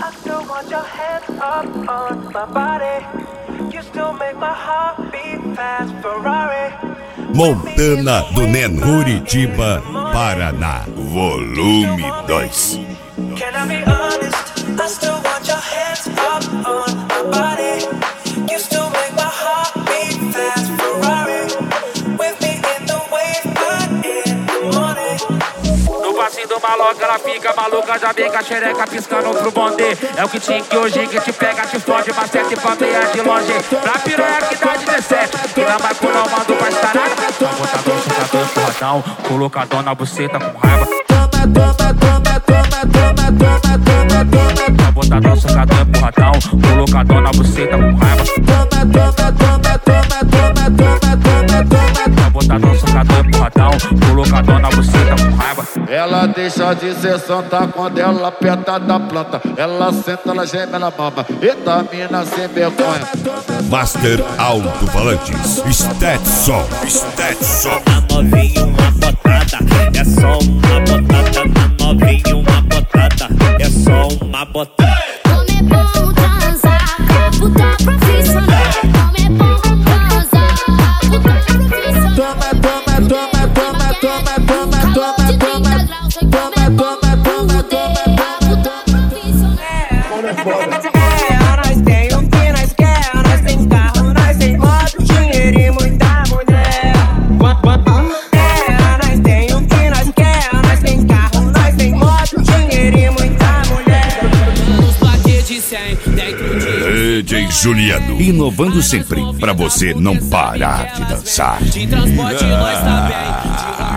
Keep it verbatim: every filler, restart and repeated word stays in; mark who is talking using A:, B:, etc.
A: Montana do Nen, Curitiba, Paraná. Volume dois.
B: Can I be honest? I still want your hands up on my body. You still make my heart beat fast. Ferrari with me in the wave, but in the morning.
C: No passinho do maloca, ela fica maluca, já vem com a xereca piscando pro bonde. É o que tinha que hoje que te pega, te fode, bastante pra meia de longe. Pra piranha que dá dezessete, que na Marco não manda pra estar nada. Vai botar dois, jogador, porradão, colocadão na buceta com raiva. Toma, toma, toma, toma, toma, toma, toma, toma. Vai botar dois, jogador, porradão, colocadão na buceta com raiva. Toma, toma, toma, toma, toma, toma, toma, toma. Vai botar dois, jogador, porradão, colocadão na buceta com raiva.
D: Ela deixa de ser santa quando ela aperta da planta. Ela senta, ela geme, ela mama. Eita, mina sem vergonha.
A: Master Alto-Falantes, Stetson, Stetson.
E: Na novinha uma botada, é só uma botada. Na novinha uma botada, é só uma botada.
F: Como é bom transar, puta profissional. Como é bom transar, puta profissional. Toma, toma, toma, toma, toma, toma, toma, toma, toma, toma, toma, toma, puta profissional.
B: É, nós tem o que nós quer, nós tem carro, nós tem moto, dinheiro e muita mulher. É, nós tem o que nós quer, nós tem carro, nós tem moto, dinheiro e muita mulher.
E: Os plaquês de cem dentro de
A: D J Juliano, inovando sempre pra você não parar de dançar.
E: de transporte, nós tá bem.